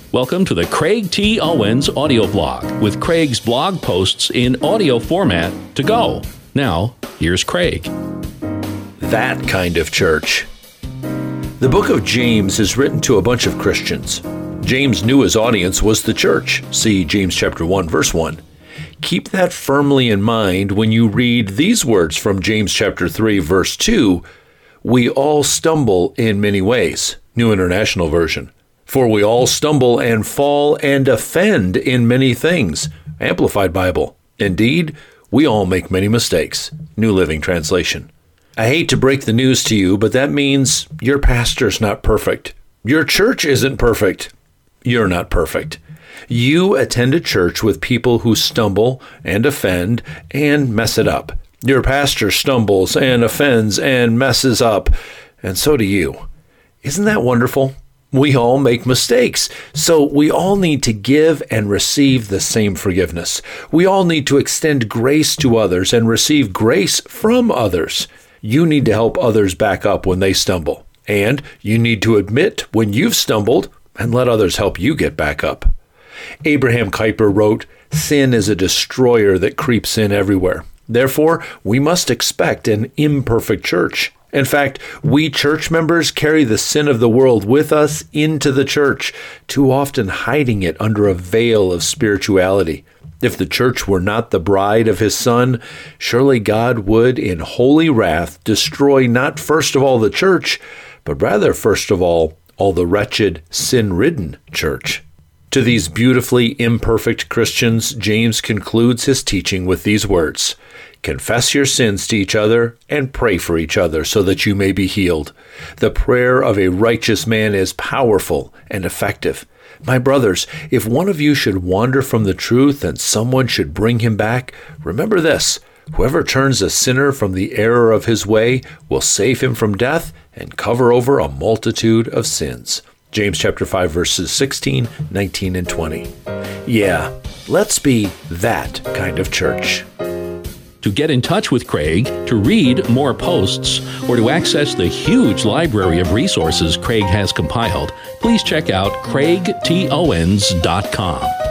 Welcome to the Craig T. Owens audio blog with Craig's blog posts in audio format to go. Now, here's Craig. That kind of church. The book of James is written to a bunch of Christians. James knew his audience was the church. See James chapter 1, verse 1. Keep that firmly in mind when you read these words from James chapter 3, verse 2. We all stumble in many ways. New International Version. For we all stumble and fall and offend in many things. Amplified Bible. Indeed, we all make many mistakes. New Living Translation. I hate to break the news to you, but that means your pastor's not perfect. Your church isn't perfect. You're not perfect. You attend a church with people who stumble and offend and mess it up. Your pastor stumbles and offends and messes up, and so do you. Isn't that wonderful? We all make mistakes, so we all need to give and receive the same forgiveness. We all need to extend grace to others and receive grace from others. You need to help others back up when they stumble, and you need to admit when you've stumbled and let others help you get back up. Abraham Kuyper wrote, "Sin is a destroyer that creeps in everywhere. Therefore, we must expect an imperfect church. In fact, we church members carry the sin of the world with us into the church, too often hiding it under a veil of spirituality. If the church were not the bride of his Son, surely God would, in holy wrath, destroy not first of all the church, but rather first of all the wretched, sin-ridden church." To these beautifully imperfect Christians, James concludes his teaching with these words, "Confess your sins to each other and pray for each other so that you may be healed. The prayer of a righteous man is powerful and effective. My brothers, if one of you should wander from the truth and someone should bring him back, remember this, whoever turns a sinner from the error of his way will save him from death and cover over a multitude of sins." James chapter 5, verses 16, 19, and 20. Yeah, let's be that kind of church. To get in touch with Craig, to read more posts, or to access the huge library of resources Craig has compiled, please check out craigtowens.com.